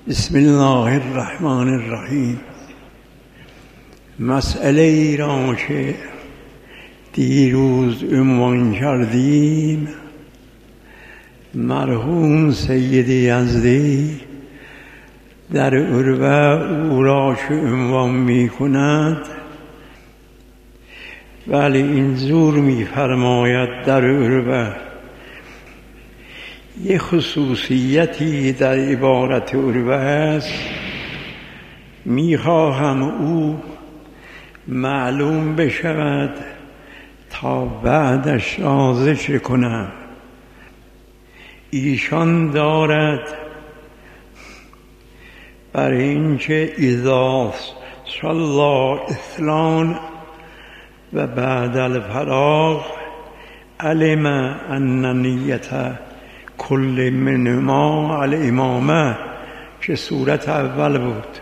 بسم الله الرحمن الرحیم. مسئله ای را که دیروز عنوان کردیم، مرحوم سید یزدی در عروه او را که عنوان می کند، ولی این زور می فرماید در عروه یه خصوصیتی در عبارت عروه است، میخواهم او معلوم بشود تا بعدش را ذکر کنم. ایشان دارد برای اینکه اذا صلی اثنان و بعد الفراغ علم ان نیت کل منهما الامامه، که صورت اول بود،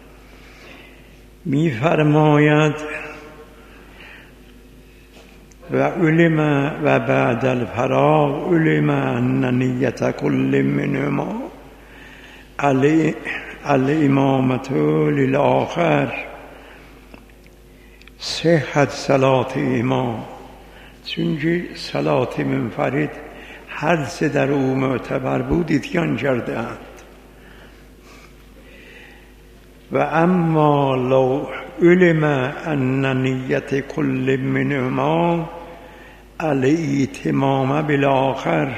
می فرماید و علم و بعد الفراغ علم ان نیت کل منهما الامامه للآخر صحت صلات امام، چون صلات منفرد هر سه در او معتبر بود اتیان کرده اند. و اما لو علم ان نیت کل منهما الاتمام بالآخر،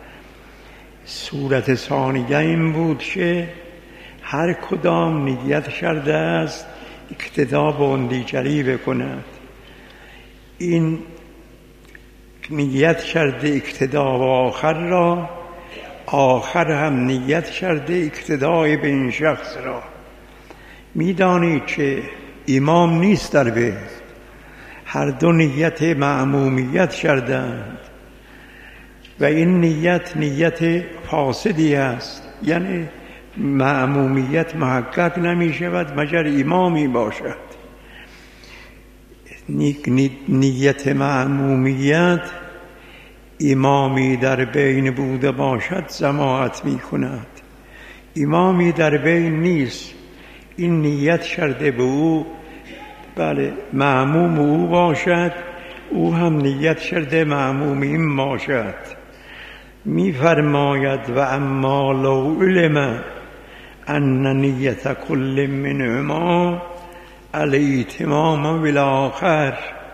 صورت ثانیه این بود که هر کدام نیت کرده است اقتدا با اون دیگری بکند. این نیت کرده اقتدا با آخر را، آخر هم نیت کرده اقتدای به این شخص را. میدانید که امام نیست در بیت، هر دو نیت معمومیت کردند و این نیت فاسدی است، یعنی معمومیت محقق نمی شود مگر امامی باشد. نیت معمومیت امامی در بین بوده باشد ضمانت می کند، امامی در بین نیست، این نیت کرده به او، بله معموم او باشد، او هم نیت کرده معموم این باشد. می فرماید و اما لو علم ان نیت کل منهما الاتمام بالآخر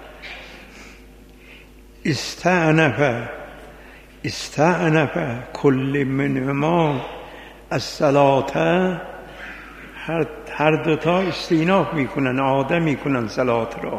استعنف کل منهما الصلاة، هر دوتا استیناف میکنن، عاده میکنن صلات را.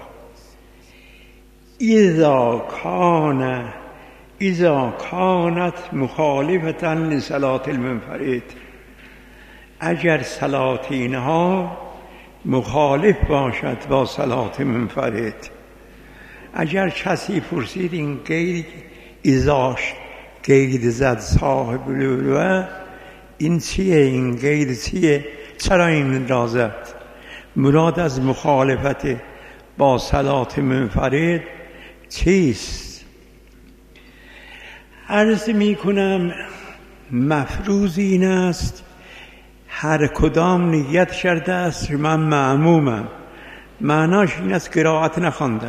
اذا کانت مخالفتا لصلاة المنفرد، اگر صلات اینها مخالف باشد با صلات منفرد. اگر کسی پرسید این ازاش قید زد صاحب العروه، این چیه؟ این قید چیه؟ چرا این را زد؟ مراد از مخالفت با صلات منفرد چیست؟ عرض می کنم مفروض این است هر کدام نیت کرده است من معمومم، معناش این است قرائت نخوانده.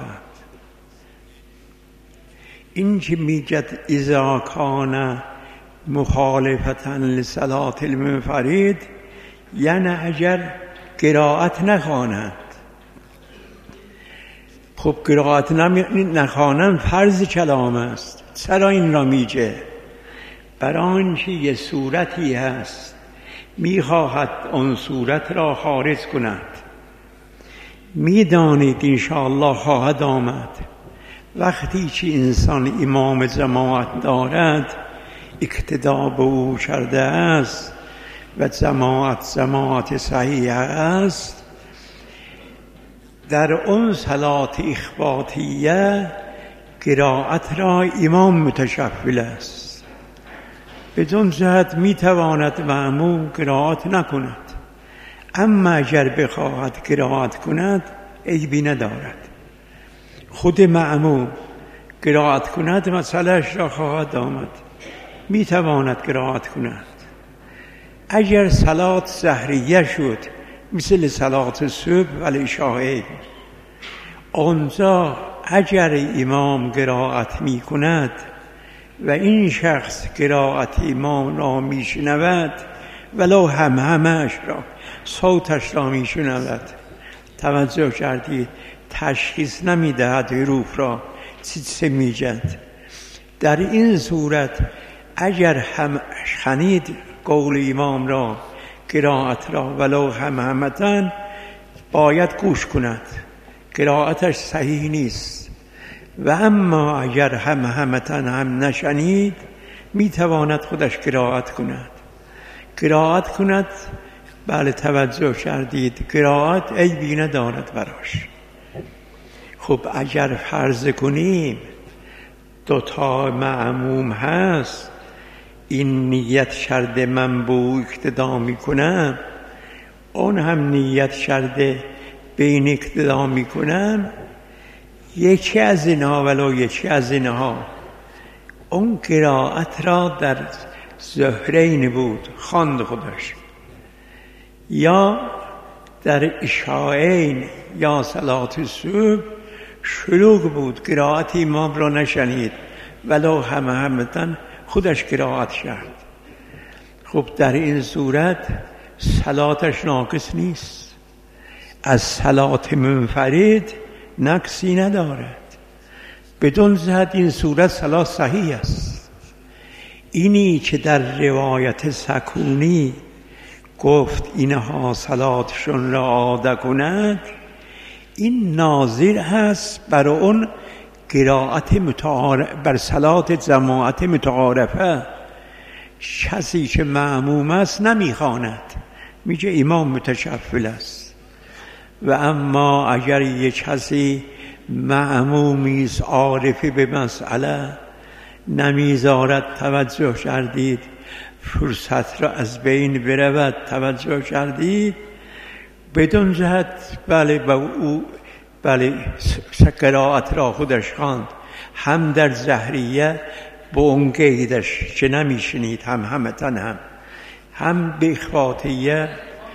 این که میگد اذا کان مخالفتا لصلاة المنفرد، یعنی اگر قرائت نخواند. خب قرائت نخوانن فرض کلام است. چرا این را میگه؟ برای آنکه یه صورتی هست میخواهد اون صورت را خارج کند. میدانید انشاءالله خواهد آمد وقتی که انسان امام جماعت دارد اقتدا به او کرده است و جماعت صحیح است، در اون صلات اخباتیه قرائت را امام متشفل است. بدون جهت میتواند مأموم قرائت نکند، اما اگر بخواهد قرائت کند عیبی ندارد. خود مأموم قرائت کند مسئلهش را خواهد آمد، میتواند قرائت کند. اگر صلات سحریه شد مثل صلات صبح و العشاء، آنجا اگر امام قرائت می کند و این شخص قرائت امام را می شنود ولو همهمش را، صوتش را می شنود، توجه کردید، تشخیص نمی دهد حروف را، چه می جد. در این صورت اگر هم شنید قول امام را، قرائت را، ولو همهمتن، باید گوش کند، قرائتش صحیح نیست. و اما اگر همهمتن هم نشنید، می تواند خودش قرائت کند. بله، توجه کردید، قرائت عیبی ندارد براش. خب اگر فرض کنیم دوتا معموم هست، این نیت شرط من به او اقتدا میکنم، اون هم نیت شرط بین اقتدا میکنم، یکی از اینها ولو یکی از اینها اون قرائت را در ظهرین بود خواند خودش، یا در عشاءین یا صلات صبح شلوغ بود، قرائت امام را نشنید ولو همهمتن خودش قرائت کرد. خب در این صورت صلاتش ناقص نیست، از صلات منفرد نقصی ندارد، بدون جهت این صورت صلات صحیح است. اینی که در روایت سکونی گفت اینها صلاتشون را عاده کند، این ناظر هست بر اون قرائت بر صلات جماعت متعارفه. کسی که معموم است نمیخواند، میگه امام متشفل است. و اما اگر یک کسی معمومی است عارفی به مسئله، نمیذارد، توجه کردید، فرصت را از بین برود، توجه کردید، بدون جهت بله قرائت را خودش خواند، هم در زهریه با اون قیدش که نمیشنید، همتن هم به اخواتیه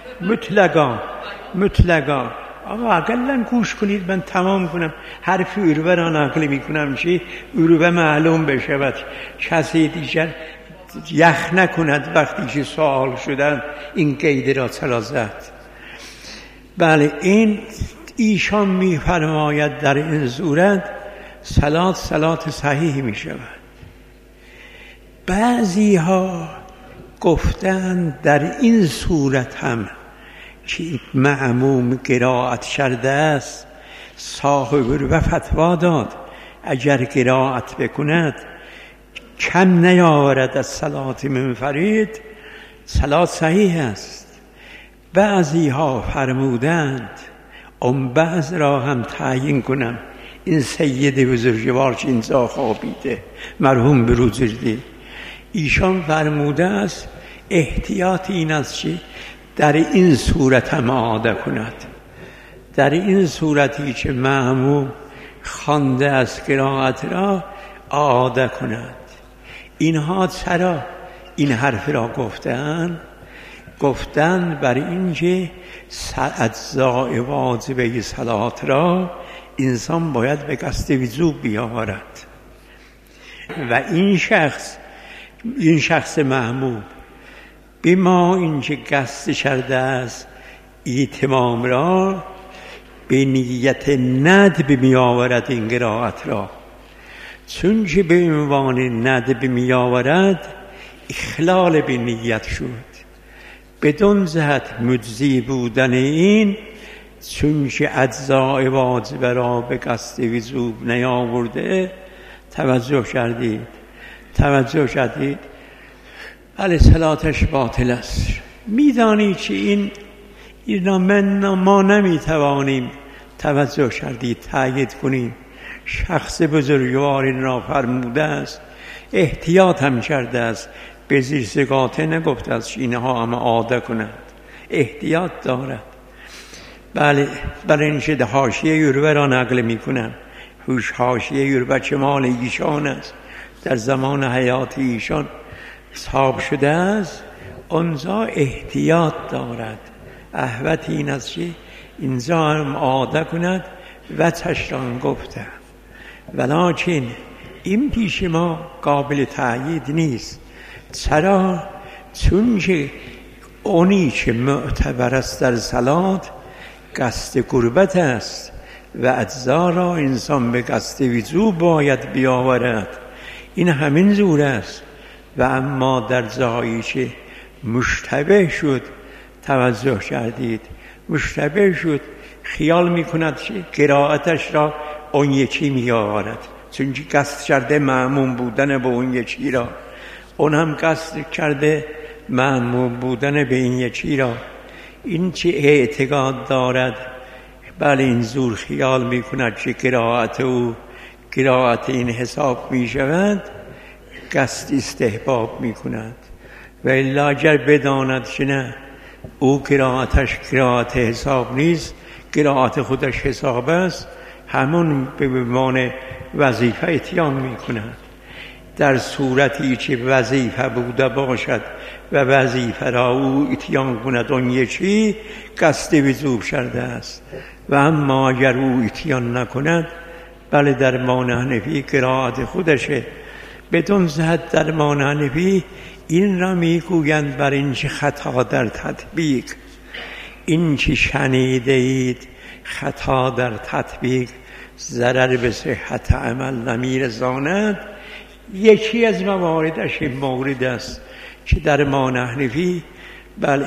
مطلقا. آقا اقلا گوش کنید، من تمام کنم، حرف عروه را نقل میکنم چی عروه معلوم بشود، کسی دیگر یخ نکند وقتی که سوال شدن این قید را چرا زد. بله، ایشان میفرماید در این صورت صلات صحیح می شود. بعضی ها گفتن در این صورت هم که معموم قرائت کرده است، صاحب و فتوا داد اگر قرائت بکند کم نیاورد از صلات منفرد، صلات صحیح است. بعضی ها فرمودند، اون بعض را هم تعیین کنم، این سید بزرگوار که اینجا خوابیده مرحوم بروجردی، ایشان فرموده است احتیاط این است که در این صورت هم عاده کند، در این صورتی که معموم خوانده از قرائت را عاده کند. اینها چرا این حرف را گفتن بر این که اجزاء واجبه صلات را انسان باید به قصد وجوب بیاورد و این شخص معموم بما اینکه قصد کرده است ایتمام را، به نیت ندب می آورد این قرائت را، چون که به عنوان ندب می آورد اخلال به نیت شد، بدون جهت مجزی بودن این، چون که اجزاء واجبه را به قصد وجوب نیاورده. توجه کردید بله، صلاتش باطل است. میدانی که این ما نمیتوانیم، توجه کردید، تأیید کنیم. شخص بزرگوار این را فرموده است، احتیاط هم کرده است، به زیر سقاطه نگفته است اینها همه عاده کنند، احتیاط دارد. بله، برای این شده حاشیه یوروه را نقل می کنم. حاشیه یوروه که مال ایشان است، در زمان حیات ایشان صاحب شده است. اونجا احتیاط دارد. احوت این است که اینجا هم عاده کند و تشران گفته، ولیکن این پیش ما قابل تأیید نیست. چرا؟ چون که اونی که معتبر است در صلات قصد قربت است و اجزا را انسان به قصد وضو باید بیاورد. این همین زور است. و اما در جایی که مشتبه شد، توجه کردید، مشتبه شد، خیال میکند که قرائتش را اون یکی میآورد، چون که قصد کرده مأموم بودن به اون یکی را، اون هم قصد کرده مأموم بودن به این یکی را. این چه اعتقاد دارد؟ بله این زور خیال میکند که قرائت او قرائت این حساب میشود، قصد استحباب میکند. و الا اگر بداند که نه، او قرائتش قرائت حساب نیست، قرائت خودش حساب است، همون به عنوان وظیفه اتیان میکند. در صورتی که وظیفه بوده باشد و وظیفه را او اتیان کند اون یکی، قصد وضو کرده است. و اما اگر او اتیان نکند، بله درمان حنفی قرائت خودشه. بدون زهد درمان حنفی این را میگویند بر این که خطا در تطبیق، این که شنیده اید خطا در تطبیق ضرر به صحت عمل نمیرساند. یکی از مواردش این مورد است که درمان حنفی بله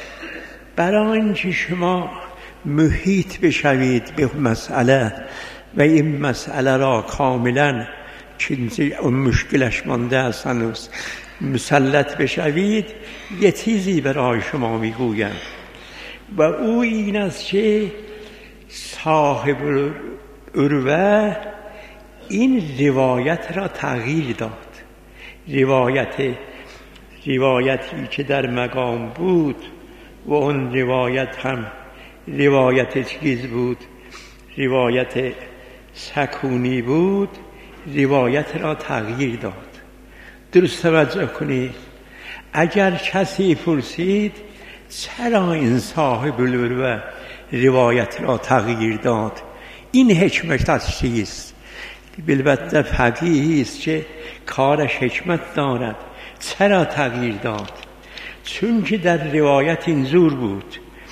برای اینکه شما محیط بشوید به مسئله و این مسئله را کاملا که اون مشکلش مانده است هنوز مسلط بشوید، یه چیزی برای شما میگویم و او این است که صاحب عروه این روایت را تغییر داد. روایتی که در مقام بود و اون روایت هم روایت چیز بود، روایت سکونی بود، روایت را تغییر داد. درست توجه کنید. اگر کسی پرسید چرا این صاحب العروه روایت را تغییر داد، این حکمت از چیست؟ البته فقیهی است که کارش حکمت دارد. چرا تغییر داد؟ چون که در روایت این زور بود: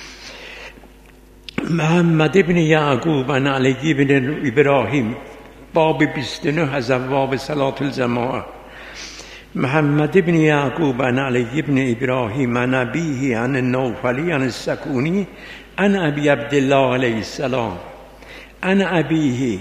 محمد ابن یعقوب عن علی ابن ابراهیم، باب 29 از ابواب صلاة الجماعه. محمد ابن یعقوب عن علی ابن ابراهیم عن ابیه عن النوفلی عن السکونی عن ابی عبدالله علیه السلام عن ابیه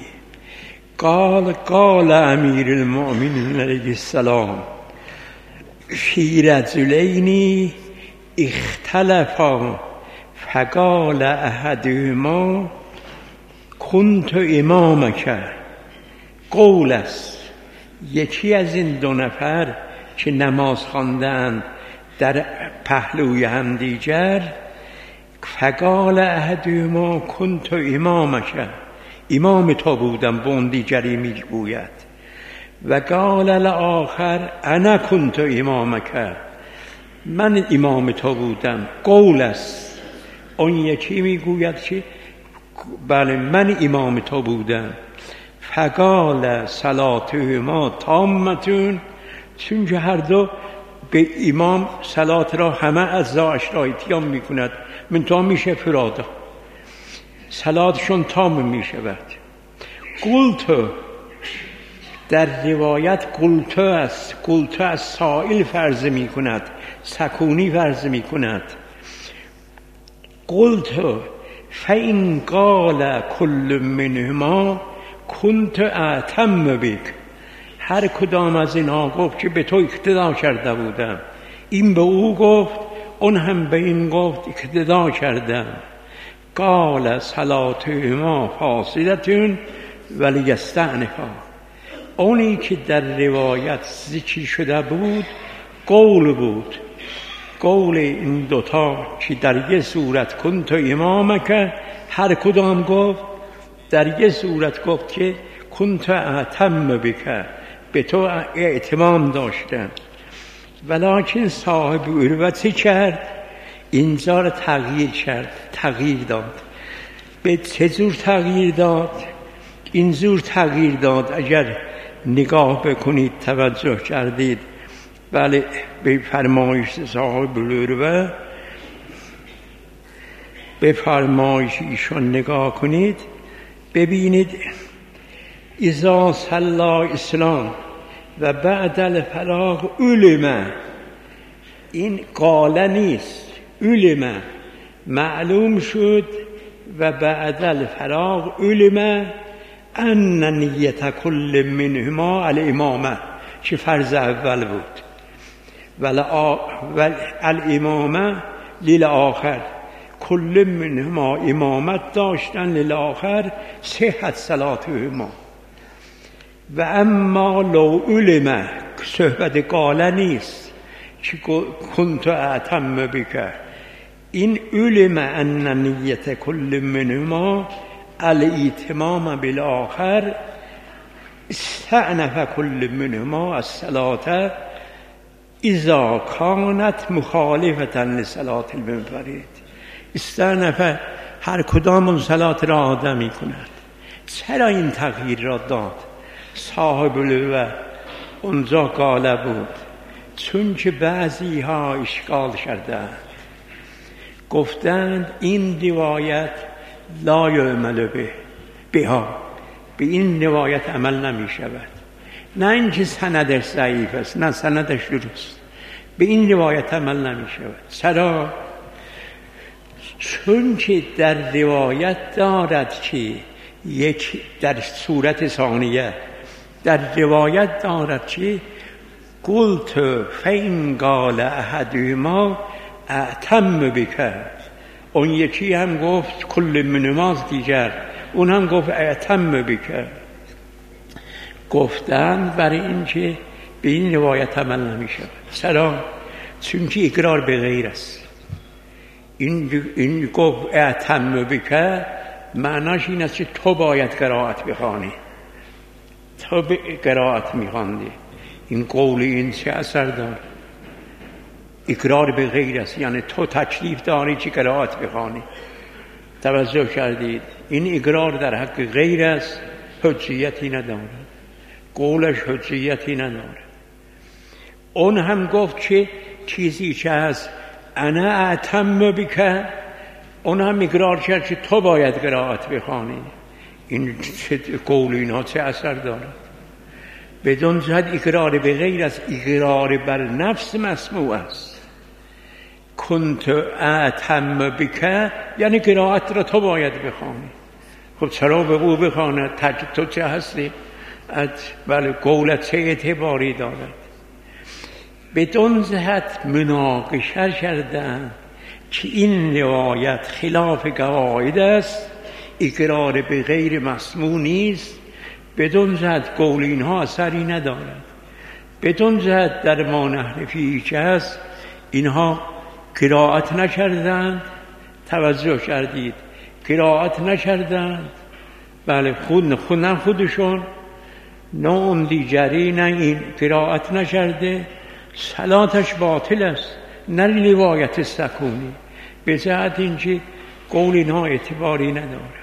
قال امیر المؤمنین علیه السلام فی رجلین اختلفا فقال احدهما کنت امامک. قول است یکی از این دو نفر که نماز خواندند در پهلوی همدیگر، فقال احدهما کنت امامک، امام تو بودم، به اون دیگری میگوید. و قال الاخر انا کنت امامک، من امام تو بودم. قول است اون یکی میگوید که بله من امام تو بودم. فقال صلاتهما تامتون، چون که هر دو به امام صلات را همه اجزایش را اتیان میکند، منتها میشه فرادا، صلاتشون تام میشود. قلت در روایت قلت است، قلت از سائل فرض میکند، سکونی فرض میکند. قلت فإن قال كل منهما كنت أتم بك، هر کدام از اینها گفت که به تو اقتدا کرده بودم، این به او گفت، اون هم به این گفت اقتدا کردم. قال صلاتهما فاسدة ولیستأنفا، اونی که در روایت ذکر شده بود قول بود، قول این دوتا که در یه صورت کنت امامک، هر کدام گفت در یه صورت گفت که کنت اتم بک، به تو اعتمام داشتم. ولیکن صاحب عروت کرد؟ اینجا را تغییر داد. به چه جور تغییر داد؟ این جور تغییر داد اگر نگاه بکنید توجه کردید بله به فرمایش صاحب العروه، به فرمایش ایشان نگاه کنید ببینید اذا صلی اسلام و بعد الفراغ علم، این قاله نیست، علم معلوم شد و بعد الفراغ علم ان نیت کل منهما الامامه، که فرض اول بود، و الامامه للآخر، کل منهما امامت داشتن، للآخر صحت صلاتهما. و اما لو علم، صحبت قاله نیست که کنت اعتم بک، این علم ان نیت کل منهما الاتمام بالآخر استعنف کل منهما الصلاة اذا کانت مخالفة لصلاة المنفرد. استعنف هر کدام اون صلات را آدم می کند. چرا این تغییر را داد؟ صاحب العروه اونجا قاله بود، چون که بعضی ها اشکال کردند، گفتند این روایت لا یعمل بها، به این روایت عمل نمی شود. نه اینکه سندش ضعیف است، نه سندش درست، به این روایت عمل نمی شود. چرا؟ چون که در روایت دارد که یک در صورت ثانیه در روایت دارد که قلت فین قال احدهما اعتم بک، اون یکی هم گفت کل منماز دیگر، اون هم گفت اعتم بک. گفتن برای این که به این روایت عمل نمی شود. چرا؟ چون که اقرار به غیر است. این گفت اعتم بک معناش این است که تو باید قرائت بخوانی، تو به قرائت میخواندی. این قول این چه اثر داره؟ اقرار به غیر است، یعنی تو تکلیف داری که قرائت بخوانی. توجه کردید؟ این اقرار در حق غیر است، حجیتی نداره، قولش حجیتی نداره. اون هم گفت که چیزی که از انا اعتم بک، اون هم اقرار کرد که تو باید قرائت بخوانی. این قول اینها چه اثر دارد؟ بدون جهت اقرار به غیر است، اقرار بر نفس مسموع است. کنت اعتم بک یعنی قرائت را تو باید بخوانی. خب چرا به او بخواند؟ تو چه هستی؟ بله قولت چه اعتباری دارد؟ بدون جهت مناقشه کردن که این روایت خلاف قواعد است، اقرار به غیر مسموع نیست. بدون جهت قول اینها اثری ندارد. بدون جهت در ما نحن فیه که است، اینها قرائت نکردند. توجه کردید؟ قرائت نکردند. بله خوندن خودشون، نه اون دیگری، نه این قرائت نکرده، صلاتش باطل است، نه روایت سکونی. به جهت اینکه قول اینها اعتباری نداره.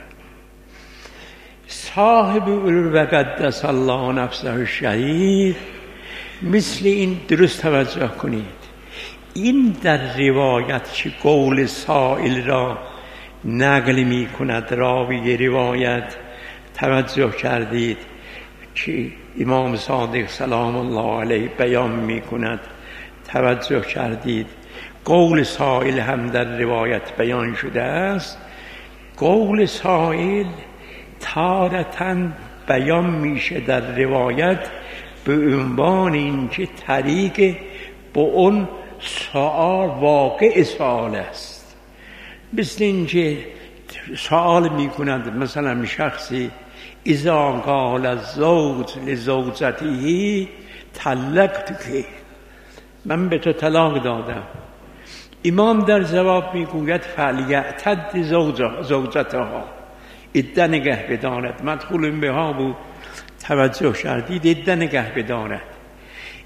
صاحب العروه قدس الله نفسه الشریف مثل این درست توجه کنید. این در روایت که قول سائل را نقل می کند راوی روایت، توجه کردید که امام صادق سلام الله علیه بیان می کند. توجه کردید قول سائل هم در روایت بیان شده است. قول سائل تارةً بیان میشه در روایت به عنوان اینکه طریق با اون سؤال واقع سؤال است. مثل اینکه سؤال میکند مثلا شخصی اذا قال الزوج لزوجته طلقتک، من به تو طلاق دادم. امام در جواب میگوید فلیعتد زوجتها، عده نگه بداند. مدخول بها بود، توجه کردید؟ عده نگه بداند.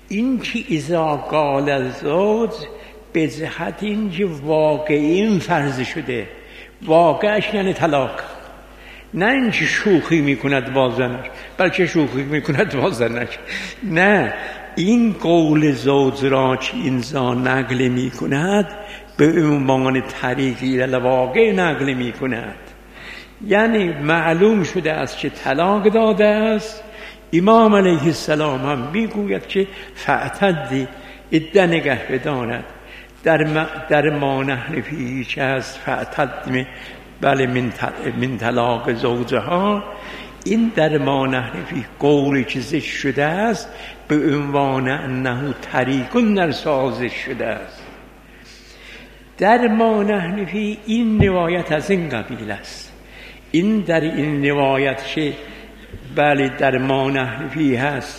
این که اذا قال الزوج به جهت این که واقعی فرض شده، واقعش یعنی طلاق، نه اینکه شوخی میکند با زنش، بلکه شوخی میکند با زنش. نه، این قول زوج را که انسان نقل میکند به عنوان طریقی الواقع نقل میکند، یعنی معلوم شده است که طلاق داده است. امام علیه السلام هم میگوید که فاعتدی، عده نگه بداند. در ما نحن فیه که هست فاعتد بله من طلاق زوجها، این در ما نحن فیه قولی که زشت شده است به عنوان انه طریق در سازش شده است. در ما نحن فیه این روایت از این قبیل است. این در این روایت که بله در ما نحن فیه هست،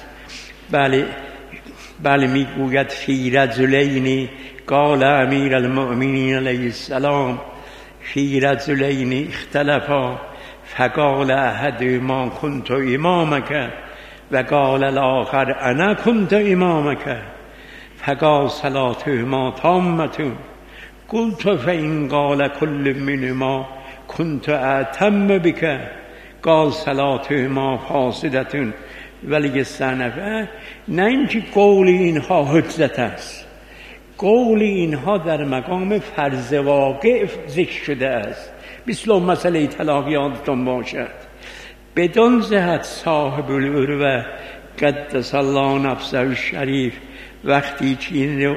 بله میگوید فی رجلین قال امیر المؤمنین علیه السلام فی رجلین اختلفا فقال احدهما كنت امامک و قال الاخر انا كنت امامک فقال صلاتهما تامة قلت فإن قال كل منهما كنت أتم بك قال صلاتهما فاسدة ولیستأنف. نه اینکه قول اینها حجت است، قول اینها در مقام فرض واقع ذکر شده است. مثل مسئله طلاق یادتون باشد، بدون جهت صاحب العروة قدس الله نفسه الشریف وقتی که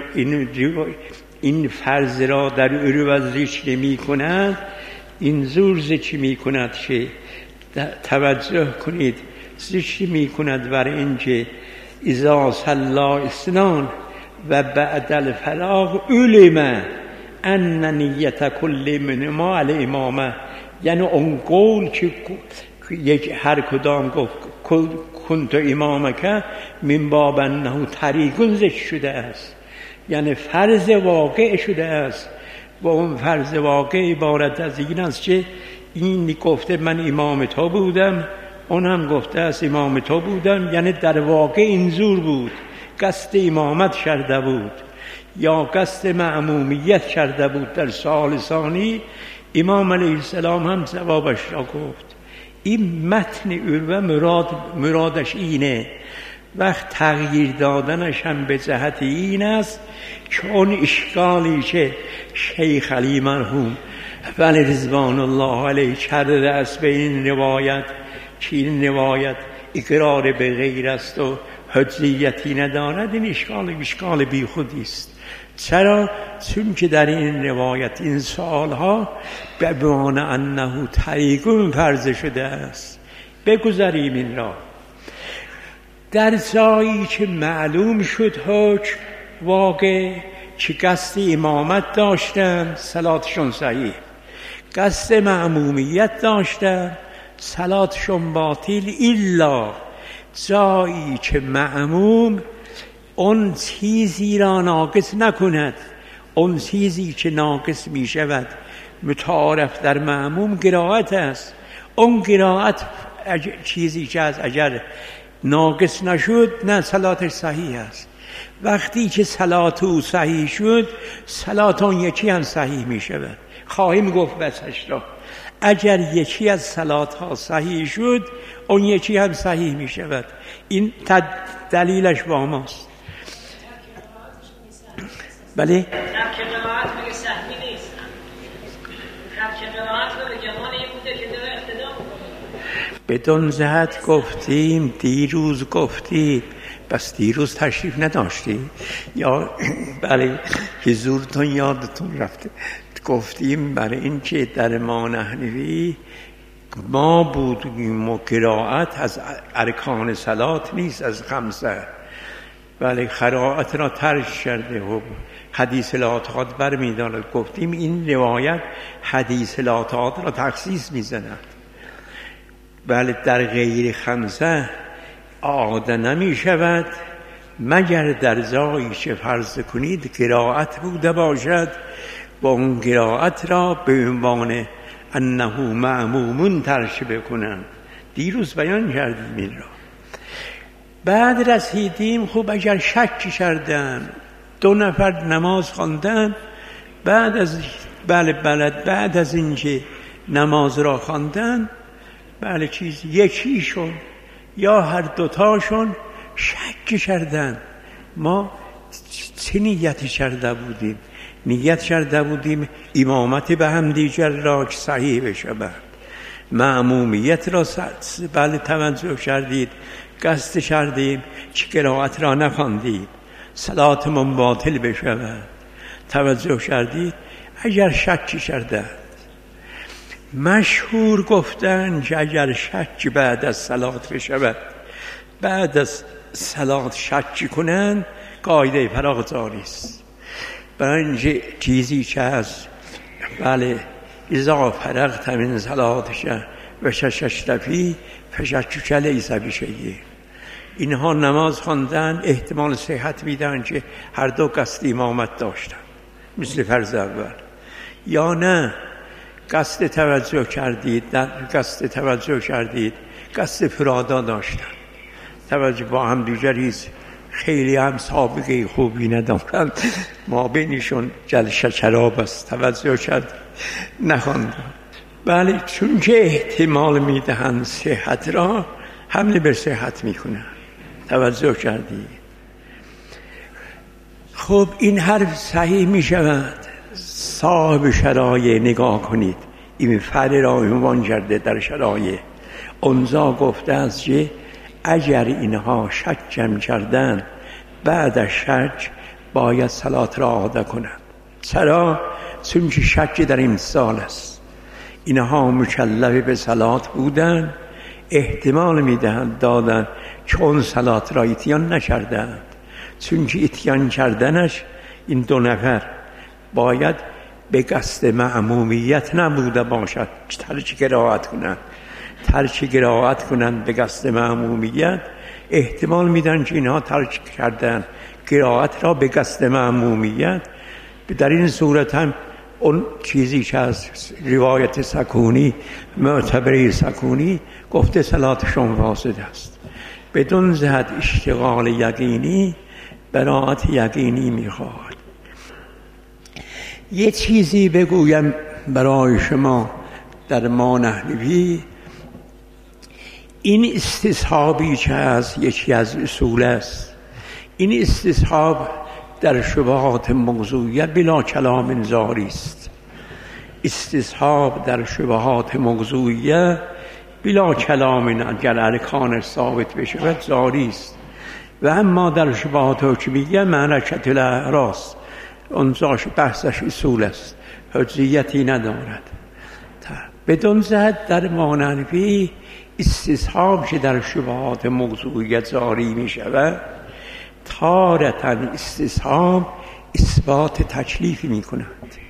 این فرض را در عروة ذکر می کند، این زور ذکر می کند که توجه کنید، ذکر می کند بر اینکه اذا صلی اثنان و بعد الفراغ علم ان نیت کل منهما الامامه، یعنی اون قول که هر کدام گفت کنت امامک من باب انه طریق ذکر شده است، یعنی فرض واقع شده است. و اون فرض واقع عبارت از این است که این گفته من امام تو بودم، اون هم گفته است امام تو بودم، یعنی در واقع این زور بود، قصد امامت کرده بود یا قصد معمومیت کرده بود. در سال ثانی امام علیه السلام هم جوابش را گفت. این متن عروة مرادش اینه. وقت تغییر دادنش هم به جهت این است که اون اشکالی که شیخ علی مرحوم ولی رضوان الله علیه کرده است به این روایت که این روایت اقرار به غیر است و حجیتی ندارد، این اشکال بی خودی است. چرا؟ چون که در این روایت این سوالها به بیان انه طریق فرض شده است. بگذاریم این را. در جایی که معلوم شد حکم واقع که قصد امامت داشتن صلاتشون صحیح، قصد معمومیت داشتن صلاتشون باطل، الا جایی که معموم اون چیزی را ناقص نکند. اون چیزی که ناقص می شود متعارف در معموم قرائت است. اون قرائت چیزی که از اگر ناقص نشد نه صلاتش صحیح است. وقتی که صلات او صحیح شد صلات اون یکی هم صحیح می شود. خواهیم گفت بسش را اگر یکی از صلات ها صحیح شد اون یکی هم صحیح می شود. این دلیلش با ماست. بله؟ بدون جهت گفتیم، دیروز گفتیم، بس دیروز تشریف نداشتی یا بله حضورتون یادتون رفته. گفتیم برای این که در ما نحنوی ما بودیم و قرائت از ارکان صلات نیست، از خمسه، ولی قرائت را ترک کرده و حدیث الاعتقاد برمی دارد. گفتیم این روایت حدیث الاعتقاد را تخصیص می زند، بله در غیر خمسه عاده نمی شود مگر در جایی که فرض کنید قرائت بوده باشد و اون قرائت را به عنوان انه معمومون ترک بکنند. دیروز بیان کردیم این را. بعد رسیدیم. خب اگر شک کردن 2 نفر نماز خواندن، بعد از بعد از اینکه نماز را خواندن، یکیشون یا هر دوتاشون شک کردن. ما چه نیتی کرده بودیم؟ نیت کرده بودیم امامت به هم دیگر را صحیح بشه، مأمومیت را توجه کردید، قصد کردیم که قرائت را نخواندید، صلاتمون باطل بشه، توجه کردید. اگر شک کردند، مشهور گفتن که اگر شک بعد از صلات بشه، بعد از صلات شک کنن، قاعده فراغ‌زایی است. برای چیزی که از اذا فرغت من صلاتک و شککت فیه فشکک لیس بشیء. اینها نماز خواندن، احتمال صحت میدن که هر دو قصد امامت داشتن مثل فرض اول، یا نه قصد توجه کردید، قصد فرادا داشتن. توجه با هم دیگریز خیلی هم سابقه خوبی ندارن، ما بینشون جلسه شراب است، توجه کرد نخواندن. چون که احتمال میدهن صحت را، حمله بر صحت میکنن. توجه کردی؟ خب این حرف صحیح میشود. صاحب شرایع نگاه کنید، این فعل را عنوان کرده در شرایع. اونجا گفته است که اگر اینها شک کردن، بعد از شک باید صلات را ادا کنند. چرا؟ چون که شک در امتثال است. اینها مکلف به صلات بودن، احتمال میدهند دادن چون صلات را اتیان نکردند. چون که اتیان کردنش این 2 نفر باید به قصد مأمومیت نبوده باشد، ترک قرائت کنند به قصد مأمومیت. احتمال میدن که اینها ترک کردن قرائت را به قصد مأمومیت. در این صورت هم اون چیزی که از روایت سکونی، معتبره سکونی گفته صلاتشون فاسد است. بدون زد اشتغال یقینی، براءت یقینی میخواد. یه چیزی بگویم برای شما در ما نحوی. این استصحابی که از یکی از اصول است، این استصحاب در شبهات موضوعیه بلا کلام زاری است. استصحاب در شبهات موضوعیه بلا کلام، اگر ارکان ثابت بشه زاری است. و اما در شبهات حکمیه معرکت الاعراض، اونجا بحثش اصول است، حجیتی ندارد. بدون زد در ماننوی استصحاب که در شبهات موضوعیت زاری می شود، تارةً استصحاب اثبات تکلیف می کند.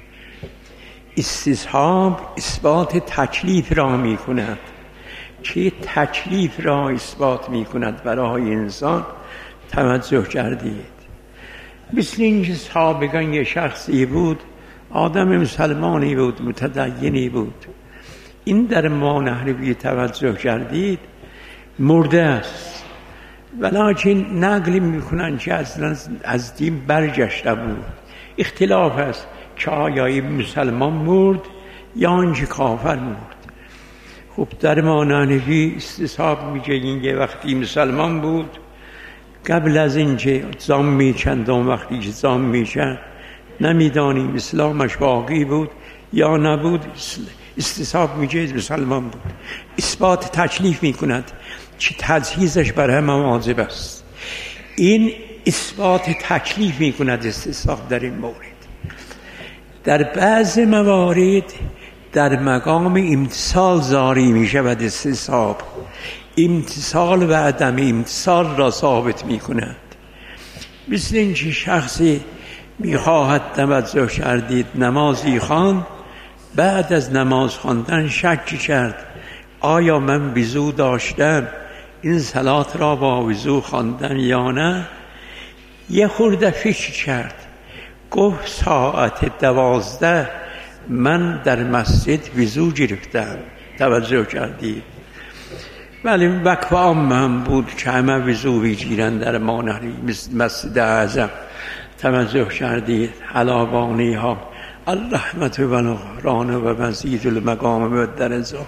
استصحاب اثبات تکلیف را می کند. که تکلیف را اثبات می کند برای انسان. توجه کردید؟ مثل اینکه سابقا یه شخصی بود، آدم مسلمانی بود، متدینی بود، این در ما نحوی توجه کردید مرده است، ولیکن نقل میکنن که از دین برگشته بود. اختلاف است که آیا این مسلمان مرد یا اینکه کافر مرد. خب در ما نحوی استصحاب میگه این یه وقتی مسلمان بود، قبل از اینکه زام میکند، اون وقتی که زام میکند نمیدانیم اسلامش باقی بود یا نبود، استصحاب میگه مسلمان بود. اثبات تکلیف میکند که تجهیزش بر همه واجب است. این اثبات تکلیف میکند استصحاب در این مورد. در بعض موارد در مقام امتثال زاری میشود استصحاب. امتثال و عدم امتثال را ثابت میکند. مثل اینکه شخصی میخواهد، توجه کردید، نمازی خواند، بعد از نماز خواندن شک کرد آیا من وضو داشتم این صلات را با وضو خواندم یا نه. یه خورده فکر کرد، گفت ساعت 12 من در مسجد وضو گرفتم. توجه کردید؟ ولی وقف عام هم بود که همه وضو بگیرن در مانحنفی. مسجد اعظم توجه کردید علابانی ها الرحمت و الغفران و مزید المقام و درجات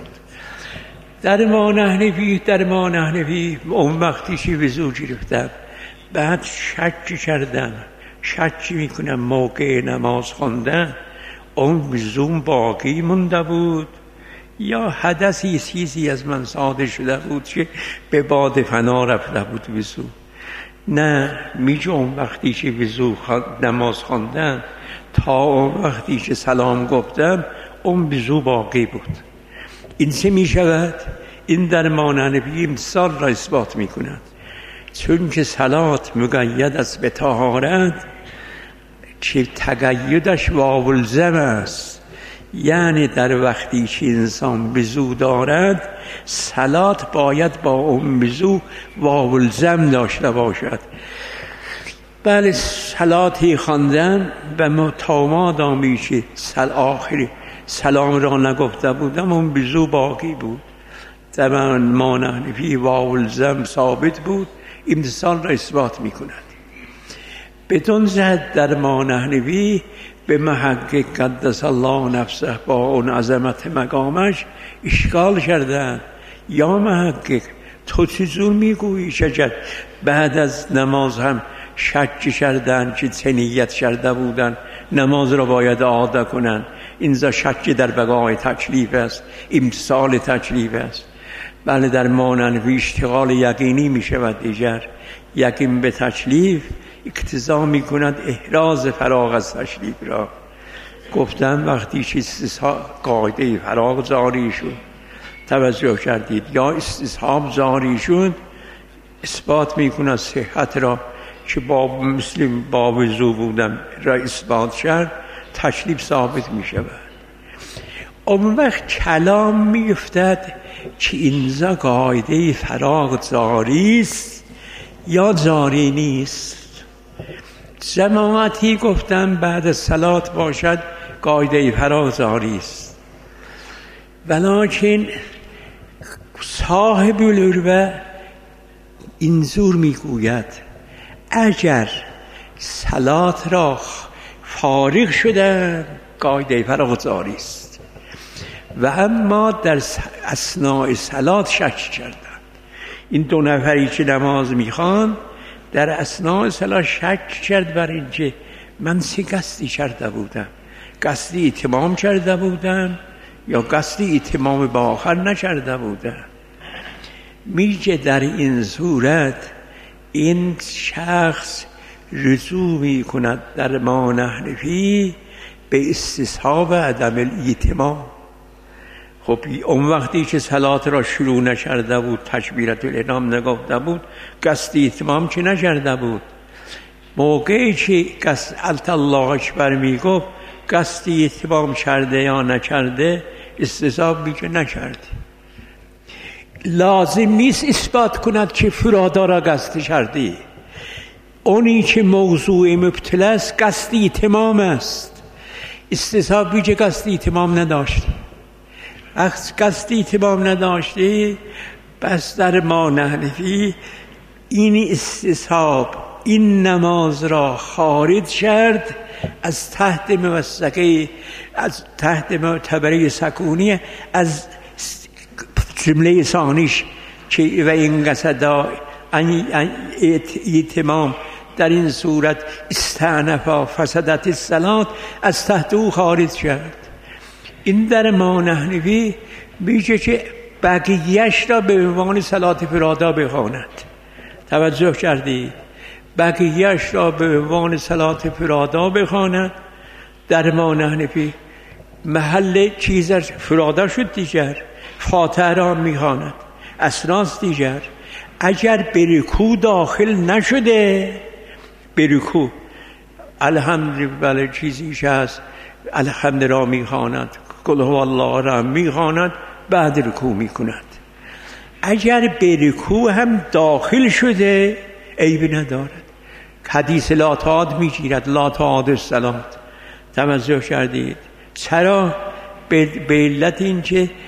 در مانحنفی اون وقتی که وضو گرفتم بعد شک کردم شک میکنم موقع نماز خواندن اون وضو باقی مونده بود یا حدثی چیزی از من صادر شده بود که به باد فنا رفته بود وضو. نه میگه اون وقتی که وضو نماز خواندم تا اون وقتی که سلام گفتم اون وضو باقی بود. این چه میشود؟ این در مانحنفی امسال را اثبات میکند، چون که صلات مقید است به طهارت که تقییدش واولزم است، یعنی در وقتی که انسان وضو دارد صلات باید با اون وضو واولزم داشته باشد. بله صلاتی خواندن و تا مادامی که آخری سلام را نگفته بودم اون وضو باقی بود. در مانحنفی واولزم ثابت بود، امتثال را اثبات می کند. بدون زد در مانحنفی به محقق قدس الله نفسه با اون عظمت مقامش اشکال کردن. یا محقق تو چیزون میگویی شجر بعد از نماز هم شک کردن که چه نیت کرده بودن نماز را باید اعاده کنن، اینجا شک در بقای تکلیف است، امتثال تکلیف است. بله در مانحنفی اشتغال یقینی می شود دیگر، یقین به تکلیف اقتضا می کند احراز فراغ از تکلیف را. گفتم وقتی که قاعده فراغ جاری شد توجه کردید یا استصحاب جاری شد اثبات می کند صحت را که با مسلم با وضو بودم را اثبات کرد، تکلیف ثابت می شود. اون وقت کلام می افتد که اینجا قاعده فراغ جاری است یا جاری نیست. جماعتی گفتن بعد از صلات باشد قاعده فراغ جاری است، ولکن صاحب العروة اینجور میگوید اگر صلات را فارغ شده قاعده فراغ جاری است و اما در اثناء صلات شک کردن. این دو نفری که نماز میخوان در اثناء صلات شک کرد بر اینکه من چه قصدی کرده بودم، قصدی اتمام کرده بودم یا قصدی اتمام با آخر نکرده بودم. میگه در این صورت این شخص رجوع میکند در مانحنفی به استصحاب عدم الاتمام. خب اون وقتی که صلات را شروع نکرده بود تکبیرت الاحرام نگفته بود قصد اتمام که نکرده بود، موقعی که قصد الله اکبر میگفت قصد اتمام کرده یا نکرده استصحاب میگه نکرده. لازم نیست اثبات کند که فرادا را قصد کردی، اونی که موضوع مبتلا است قصد اتمام است، استصحاب میگه قصد اتمام نداشت. قصد اتمام نداشتی بس در مانحنفی این استصحاب این نماز را خارج کرد از تحت موثقه، از تحت معتبره سکونی، از جمله ثانیش که و این قصدا اتمام در این صورت استعنفا فسدت الصلاة از تحت او خارج کرد. این در مانحنفی میگه که بقیه‌اش را به عنوان صلات فرادا بخواند. توجه کردی؟ بقیه‌اش را به عنوان صلات فرادا بخواند. در مانحنفی محل چیز فرادا شد دیگر، فاتحه را میخواند، اسراس دیگر. اگر به رکوع داخل نشده، به رکوع الحمدلله چیزیش هست الحمد را میخواند، قل هو الله را میخواند، بعد رکوع میکند. اگر به رکوع هم داخل شده عیبی ندارد. حدیث لا تعاد میگیرد، لا تعاد الصلاة. توجه کردید؟ چرا؟ به علت این که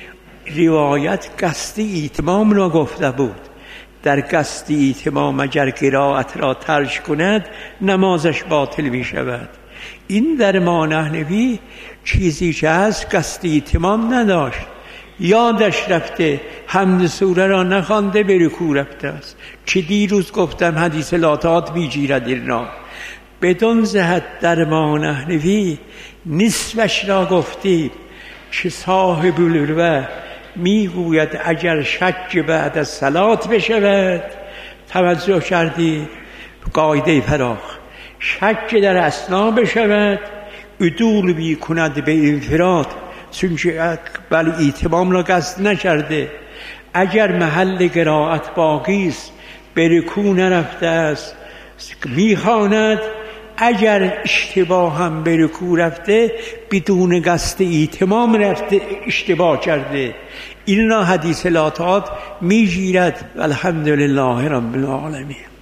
روایت قصد ایتمام را گفته بود. در قصد ایتمام اگر قرائت را ترک کند نمازش باطل می شود. این در ما نحنوی چیزی که از قصد ایتمام نداشت، یادش رفته حمد سوره را نخوانده به رکوع رفته است. چه دیروز گفتم حدیث لاتات میگیرد این را. بدون جهت در ما نحنوی نصفش را گفتیم که صاحب العلوه میگوید اگر شک بعد از صلات بشود، توجه کردید قاعده فراخ، شک در اثنا بشود عدول بی کند به انفراد، چون بل ایتمام را قصد نکرده. اگر محل قرائت باقی است به رکوع نرفته است میخواند، اگر اشتباه هم به رکوع رفته بدون قصد ایتمام رفته اشتباه کرده. این را حدیث لاتات میگیرد. الحمدلله رب العالمین.